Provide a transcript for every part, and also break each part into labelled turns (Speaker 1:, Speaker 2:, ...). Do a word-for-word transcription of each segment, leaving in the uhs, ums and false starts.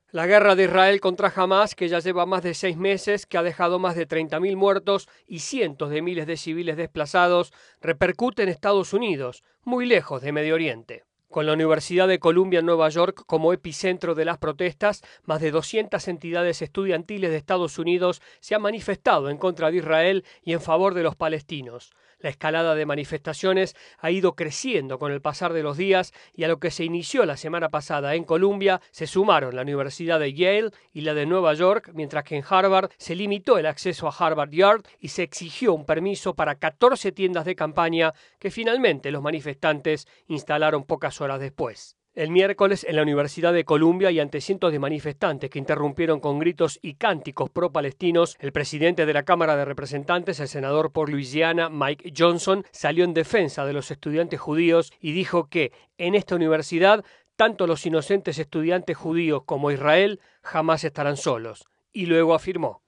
Speaker 1: La guerra de Israel contra Hamás, que ya lleva más de seis meses, que ha dejado más de treinta mil muertos y cientos de miles de civiles desplazados, repercute en Estados Unidos, muy lejos de Medio Oriente. Con la Universidad de Columbia en Nueva York como epicentro de las protestas, más de doscientas entidades estudiantiles de Estados Unidos se han manifestado en contra de Israel y en favor de los palestinos. La escalada de manifestaciones ha ido creciendo con el pasar de los días y a lo que se inició la semana pasada en Columbia se sumaron la Universidad de Yale y la de Nueva York, mientras que en Harvard se limitó el acceso a Harvard Yard y se exigió un permiso para catorce tiendas de campaña que finalmente los manifestantes instalaron pocas horas después. El miércoles, en la Universidad de Columbia y ante cientos de manifestantes que interrumpieron con gritos y cánticos pro-palestinos, el presidente de la Cámara de Representantes, el senador por Luisiana, Mike Johnson, salió en defensa de los estudiantes judíos y dijo que en esta universidad tanto los inocentes estudiantes judíos como Israel jamás estarán solos. Y luego afirmó: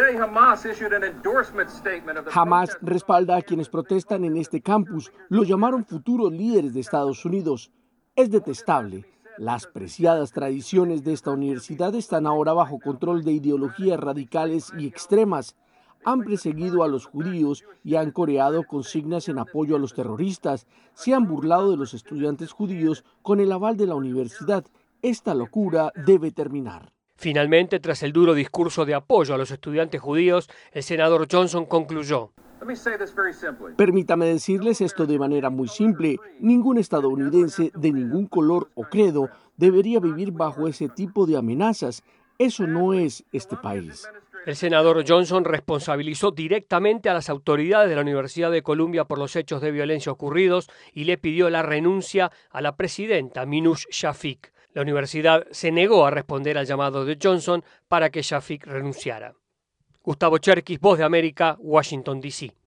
Speaker 2: Hamás respalda a quienes protestan en este campus. Lo llamaron futuros líderes de Estados Unidos. Es detestable. Las preciadas tradiciones de esta universidad están ahora bajo control de ideologías radicales y extremas. Han perseguido a los judíos y han coreado consignas en apoyo a los terroristas. Se han burlado de los estudiantes judíos con el aval de la universidad. Esta locura debe terminar.
Speaker 1: Finalmente, tras el duro discurso de apoyo a los estudiantes judíos, el senador Johnson concluyó:
Speaker 2: Permítame decirles esto de manera muy simple. Ningún estadounidense de ningún color o credo debería vivir bajo ese tipo de amenazas. Eso no es este país.
Speaker 1: El senador Johnson responsabilizó directamente a las autoridades de la Universidad de Columbia por los hechos de violencia ocurridos y le pidió la renuncia a la presidenta Minouche Shafik. La universidad se negó a responder al llamado de Johnson para que Shafik renunciara. Gustavo Cherkis, Voz de América, Washington, D C